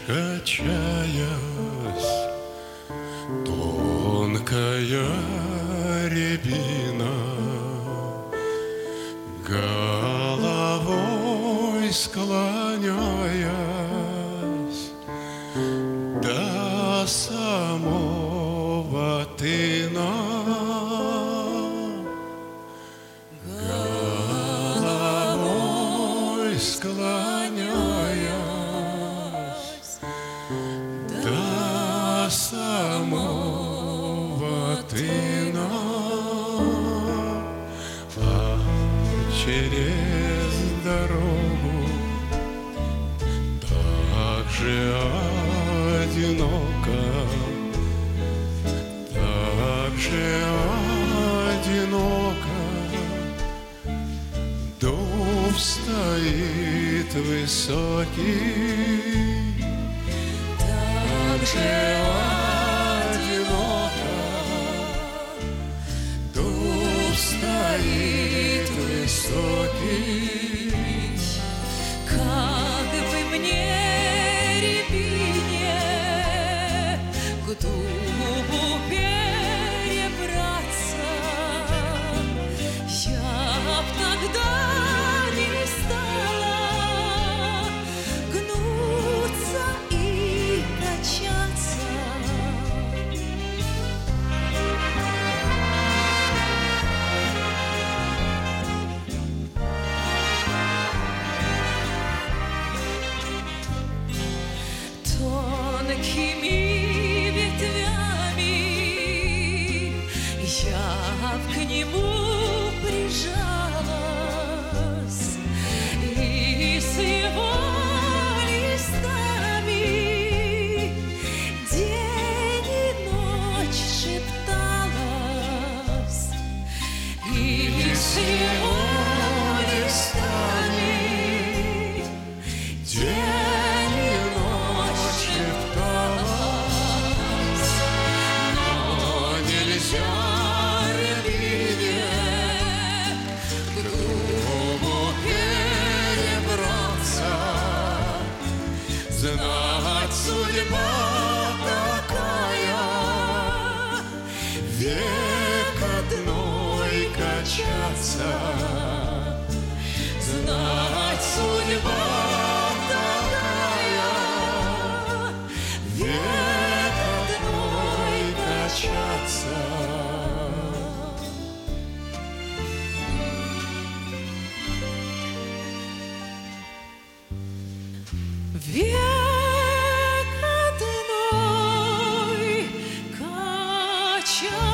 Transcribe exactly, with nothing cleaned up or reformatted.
качаясь, тонкая рябина головой склоняясь до самого тына. Головой склоняясь до самого тына, а через дорогу так же одиноко, так же одиноко дуб стоит высокий, так же одиноко дуб стоит высокий. Как бы мне, рябине, к дубу перебраться, я б тогда не стала гнуться и качаться. Тонкими ветвями я к нему прижалась, и с его листами день и ночь шепталась, и с его листами День и ночь шепталась, но нельзя рябине к дубу перебраться. Знать судьба такая, век одной качаться. Знать судьба такая, век одной качаться. век одной качаться.